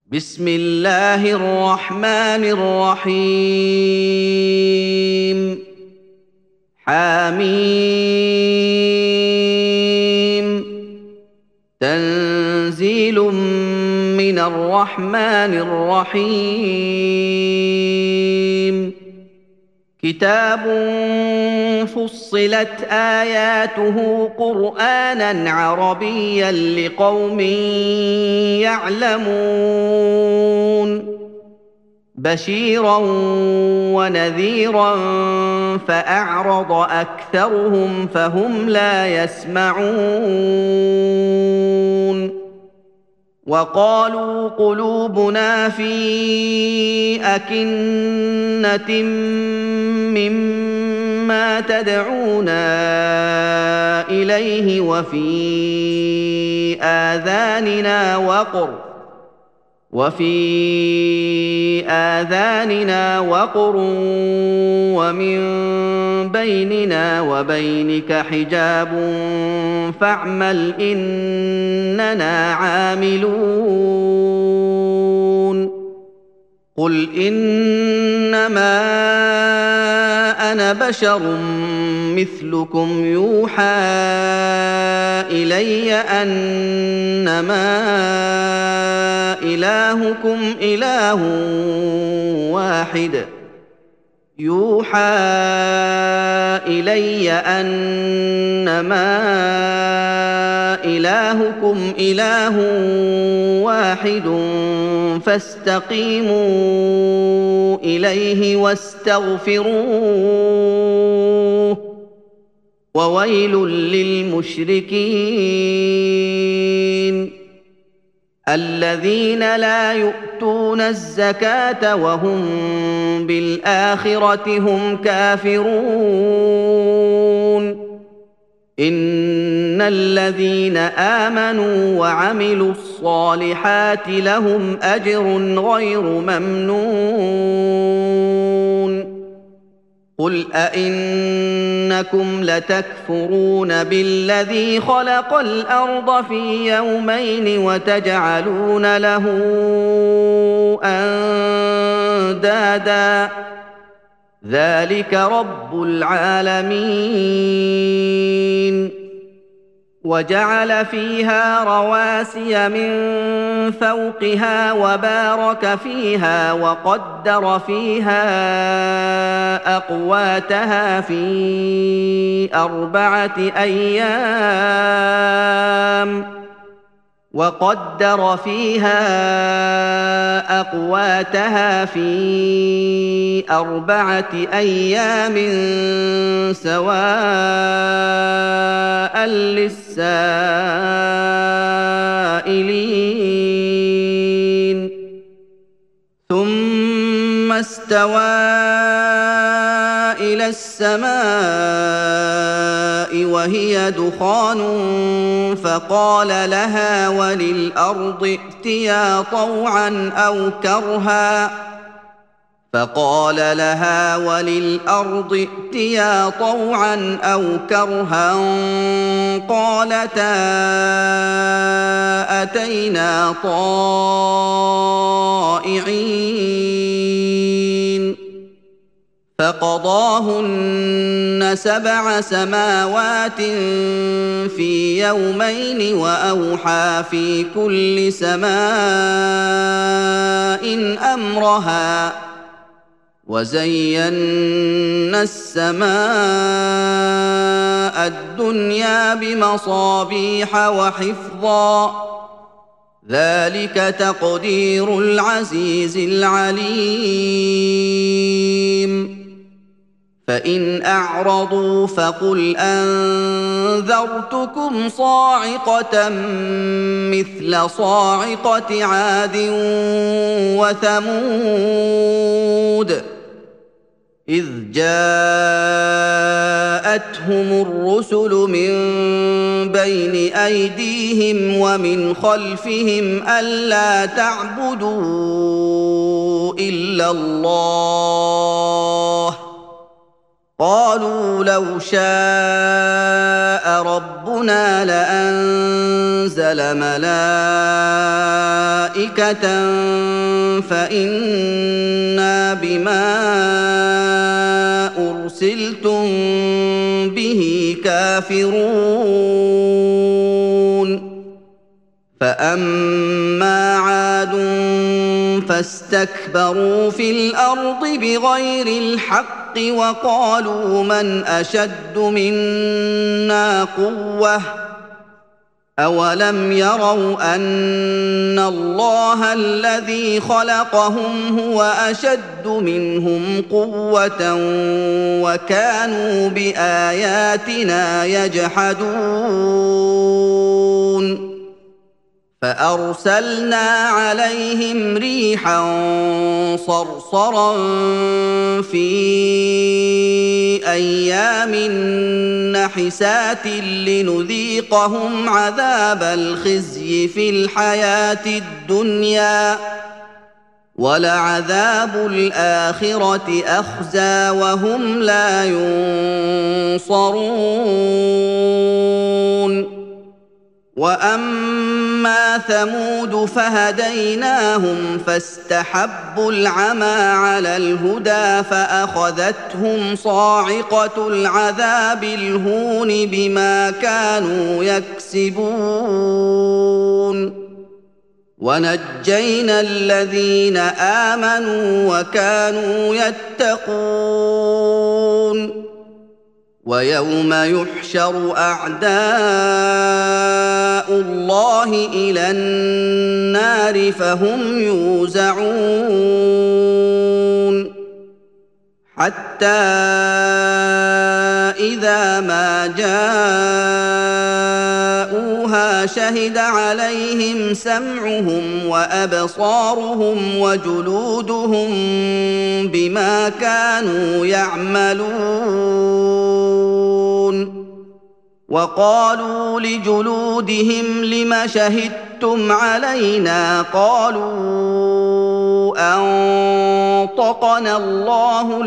بسم الله الرحمن الرحيم حميم تنزيل من الرحمن الرحيم كتاب فصلت آياته قرآنا عربيا لقوم يعلمون بشيرا ونذيرا فأعرض أكثرهم فهم لا يسمعون وقالوا قلوبنا في أكنة مما تدعونا إليه وفي آذاننا وقر ومن بيننا وبينك حجاب فاعمل إننا عاملون قل إنما أنا بشر مثلكم يوحى إلي أنما إلهكم إله واحد فاستقيموا إليه واستغفروه وويل للمشركين الذين لا يؤتون الزكاة وهم بالآخرة هم كافرون إن الذين آمنوا وعملوا الصالحات لهم أجر غير ممنون قل أئنكم لتكفرون بالذي خلق الأرض في يومين وتجعلون له أندادا ذلك رب العالمين وجعل فيها رواسي من فوقها وبارك فيها وقدر فيها أقواتها في أربعة أيام سواء للسائلين ثم استوى إلى السماء وهي دخان فقال لها وللأرض ائتيا طوعا أو كرها قالتا أتينا طائعين فقضاهن 7 سماوات في يومين وأوحى في كل سماء أمرها وزينا السماء الدنيا بمصابيح وحفظا ذلك تقدير العزيز العليم فإن أعرضوا فقل أنذرتكم صاعقة مثل صاعقة عاد وثمود إذ جاءتهم الرسل من بين أيديهم ومن خلفهم ألا تعبدوا إلا الله قالوا لو شاء ربنا لأنزل ملائكة فإنا بما أرسلتم به كافرون فأما عاد فاستكبروا في الأرض بغير الحق وقالوا من أشد منا قوة أولم يروا أن الله الذي خلقهم هو أشد منهم قوة وكانوا بآياتنا يجحدون فأرسلنا عليهم ريحا صرصرا في أيام نحسات لنذيقهم عذاب الخزي في الحياة الدنيا ولعذاب الآخرة أخزى وهم لا ينصرون وأما ثمود فهديناهم فاستحبوا العمى على الهدى فأخذتهم صاعقة العذاب الهون بما كانوا يكسبون ونجينا الذين آمنوا وكانوا يتقون ويوم يحشر أعداء الله إلى النار فهم يوزعون حتى إذا ما جاءوها شهد عليهم سمعهم وأبصارهم وجلودهم بما كانوا يعملون وقالوا لجلودهم لم شهدتم علينا قالوا أنطقنا الله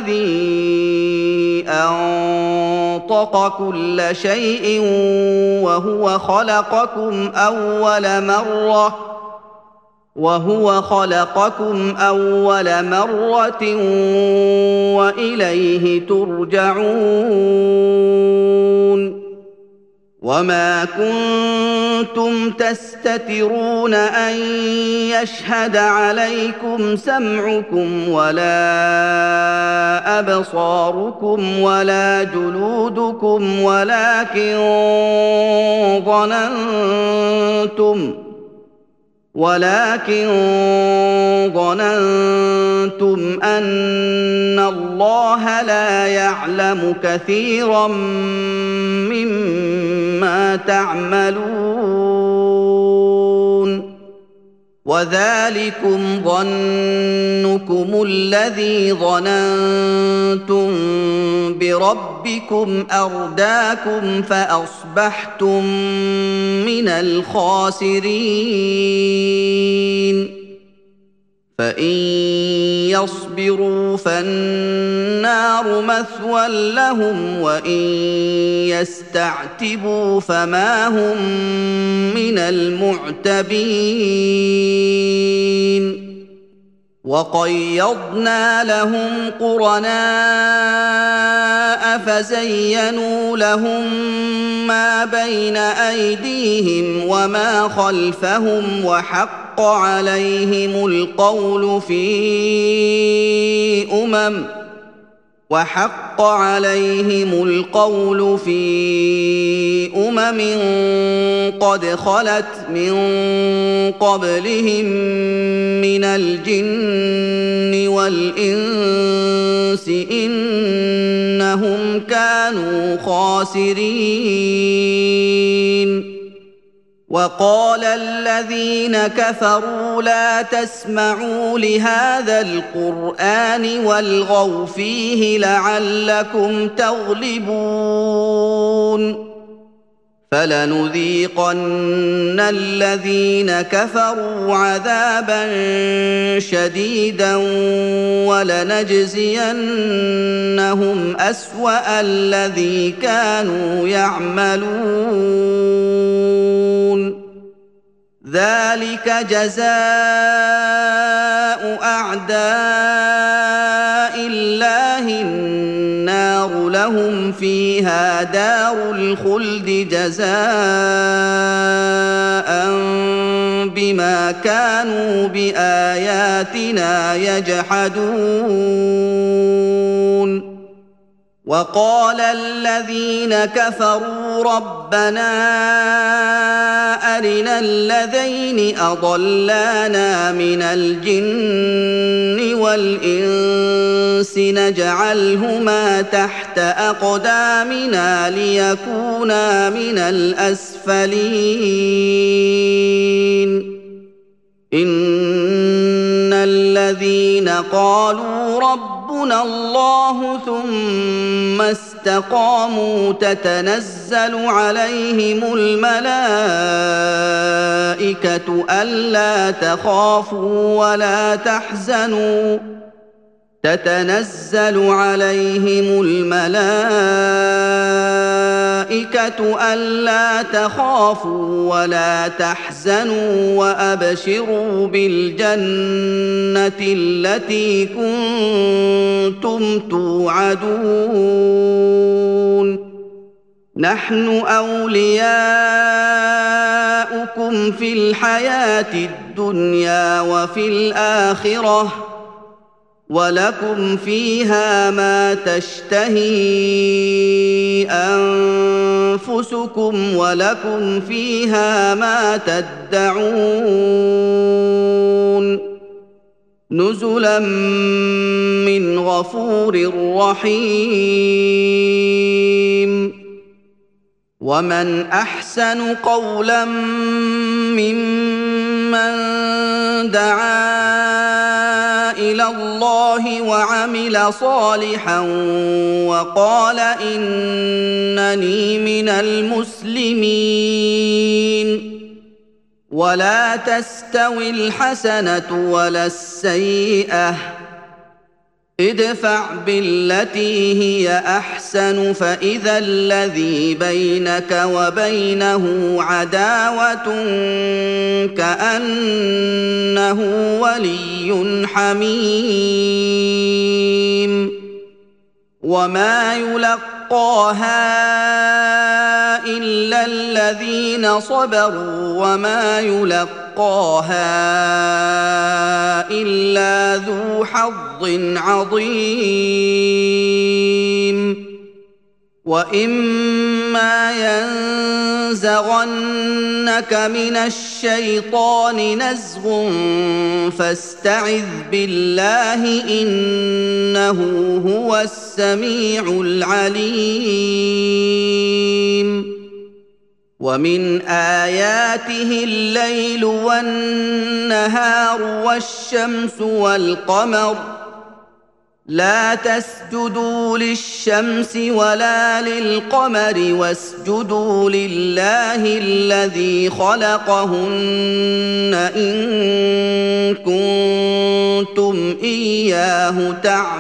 الذي أنطق كل شيء وهو خلقكم أول مرة وإليه ترجعون وما كنتم تستترون أن يشهد عليكم سمعكم ولا أبصاركم ولا جلودكم ولكن ظننتم أن الله لا يعلم كثيرا مما تعملون وذلكم ظنكم الذي ظننتم بربكم أرداكم فأصبحتم من الخاسرين فإن يصبروا فالنار مثوى لهم وإن يستعتبوا فما هم من المعتبين وقيضنا لهم قرناء فزينوا لهم ما بين أيديهم وما خلفهم وحق عليهم القول في أمم قد خلت من قبلهم من الجن والإنس إنهم كانوا خاسرين وقال الذين كفروا لا تسمعوا لهذا القرآن والغوا فيه لعلكم تغلبون فلنذيقن الذين كفروا عذابا شديدا ولنجزينهم أسوأ الذي كانوا يعملون ذلك جزاء أعداء الله النار لهم فيها دار الخلد جزاء بما كانوا بآياتنا يجحدون وقال الذين كفروا ربنا أرنا الذين أضلانا من الجن والإنس نجعلهما تحت أقدامنا ليكونا من الأسفلين إن الذين قالوا ربنا الله ثم استقاموا تتنزل عليهم الملائكة ألا تخافوا ولا تحزنوا تتنزل عليهم الملائكة ألا تخافوا ولا تحزنوا وأبشروا بالجنة التي كنتم توعدون نحن أولياؤكم في الحياة الدنيا وفي الآخرة ولكم فيها ما تشتهي أنفسكم ولكم فيها ما تدعون نزلا من غفور رحيم ومن أحسن قولا ممن دعا إلى الله وعمل صالحا وقال إنني من المسلمين ولا تستوي الحسنة ولا السيئة ادفع بالتي هي أحسن فإذا الذي بينك وبينه عداوة كأنه ولي حميم وما يلقاها إلا الذين صبروا وما يلقاها إلا ذو حظ عظيم وإما ينزغنك من الشيطان نزغ فاستعذ بالله إنه هو السميع العليم ومن آياته الليل والنهار والشمس والقمر لا تسجدوا للشمس ولا للقمر واسجدوا لله الذي خلقهن إن كنتم إياه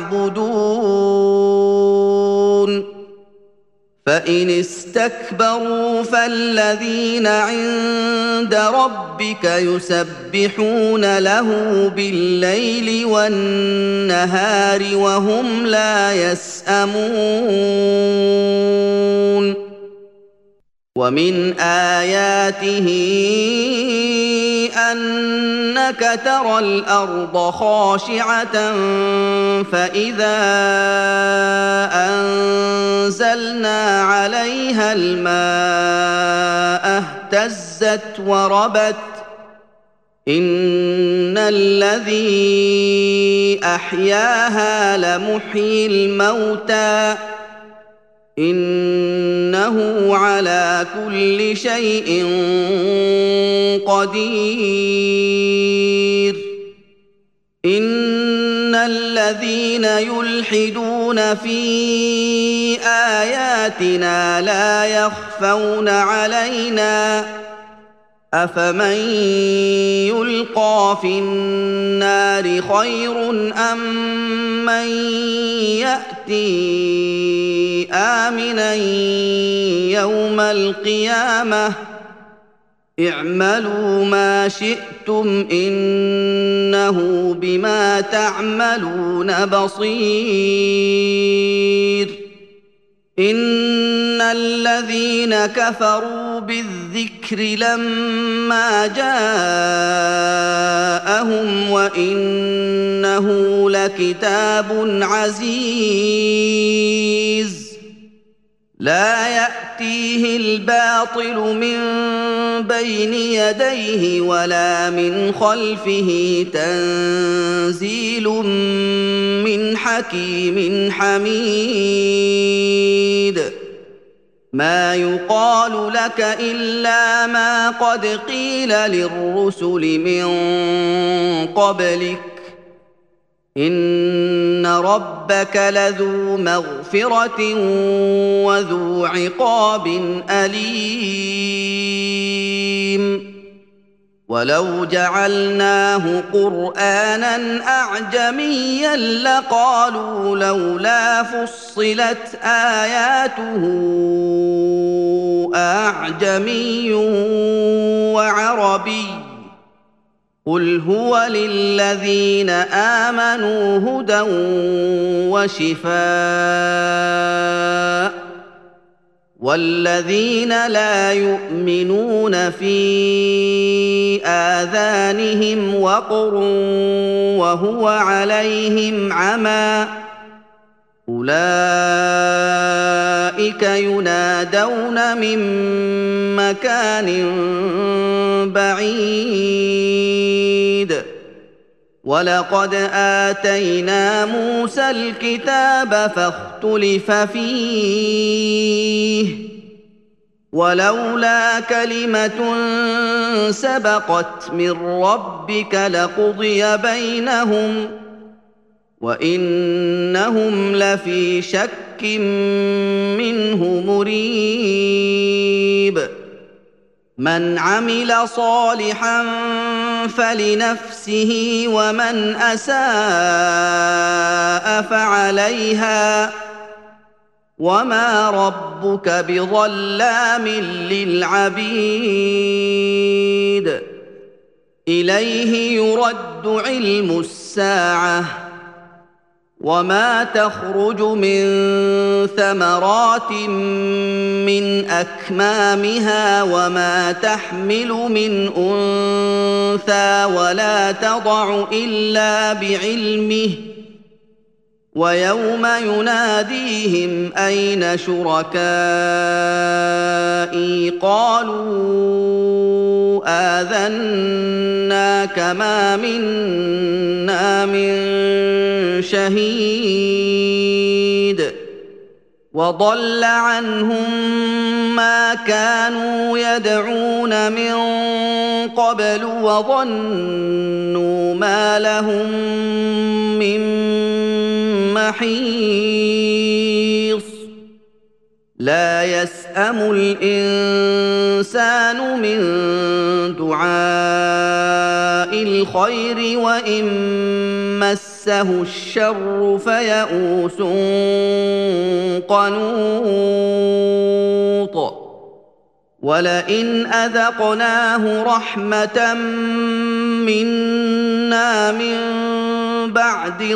تعبدون فإن استكبروا فالذين عند ربك يسبحون له بالليل والنهار وهم لا يسأمون ومن آياته أنك ترى الأرض خاشعة فإذا أنزلنا عليها الماء اهتزت وربت إن الذي أحياها لمحيي الموتى إنه على كل شيء قدير إن الذين يلحدون يلحدون في آياتنا لا يخفون علينا أفمن يلقى في النار خير أم من يأتي آمنا يوم القيامة اعملوا ما شئتم إنه بما تعملون بصير إن الذين كفروا بالذكر لما جاءهم وإنه لكتاب عزيز لا يأتيه الباطل من بين يديه ولا من خلفه تنزيل من حكيم حميد ما يقال لك إلا ما قد قيل للرسل من قبلك إن ربك لذو مغفرة وذو عقاب أليم ولو جعلناه قرآنا أعجميا لقالوا لولا فصلت آياته أعجمي وعربي قل هو للذين آمنوا هدى وشفاء والذين لا يؤمنون في آذانهم وقر وهو عليهم عمى أولئك ينادون من مكان بعيد ولقد آتينا موسى الكتاب فاختلف فيه ولولا كلمة سبقت من ربك لقضي بينهم وإنهم لفي شك منه مريب من عمل صالحا فلنفسه ومن أساء فعليها وما ربك بظلام للعبيد إليه يرد علم الساعة وما تخرج من ثمرات من أكمامها وما تحمل من أنثى ولا تضع إلا بعلمه ويوم يناديهم أين شركائي قالوا آذناك ما منا من شهيد وضل عنهم ما كانوا يدعون من قبل وظنوا ما لهم من محيص لا يسأم الإنسان من دعاء الخير وإن مسه الشر فيئوس قنوط ولئن أذقناه رحمة منا من بعد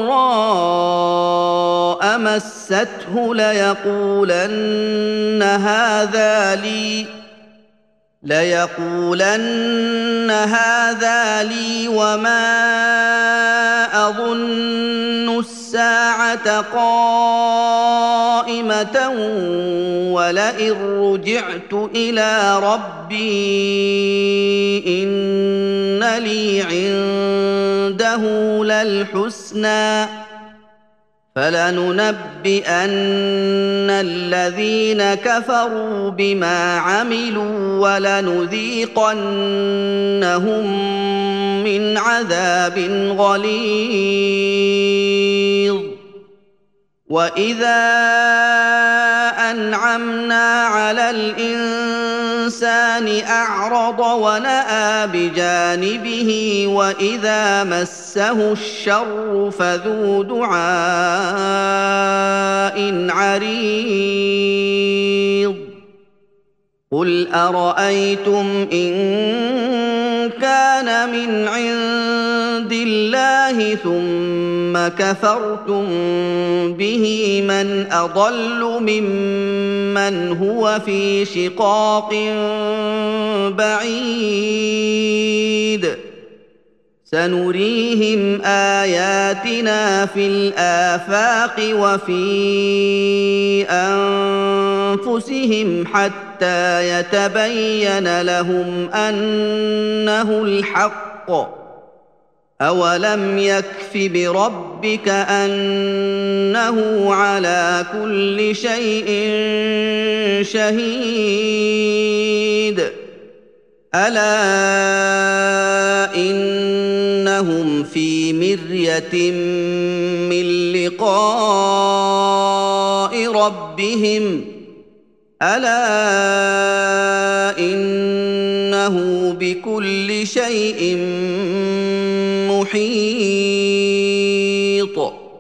ضراء مسته ليقولن هذا لي وما أظن الساعة قائمة ولئن رجعت إلى ربي إن لي عنده للحسنى فلننبئن الذين كفروا بما عملوا ولنذيقنهم من عذاب غليظ وَإِذَا أَنْعَمْنَا عَلَى الْإِنسَانِ أَعْرَضَ وَنَأَىٰ بِجَانِبِهِ وَإِذَا مَسَّهُ الشَّرُّ فَذُو دُعَاءٍ عَرِيضٍ قُلْ أَرَأَيْتُمْ إِن كَانَ مِنْ عِندِ اللَّهِ ثُمَّ كَفَرْتُم بِهِ مَنْ أَضَلُّ مِمَّنْ هُوَ فِي شِقَاقٍ بَعِيدٍ سَنُرِيهِمْ آيَاتِنَا فِي الْآفَاقِ وَفِي أَنفُسِهِمْ حَتَّىٰ يَتَبَيَّنَ لَهُمْ أَنَّهُ الْحَقُّ ۗ أَوَلَمْ يَكْفِ بِرَبِّكَ أَنَّهُ عَلَىٰ كُلِّ شَيْءٍ شَهِيدٌ أَلَا إِنَّهُمْ فِي مِرْيَةٍ مِّن لِّقَاءِ رَبِّهِمْ أَلَا إِنَّهُ بِكُلِّ شَيْءٍ مُّحِيطٌ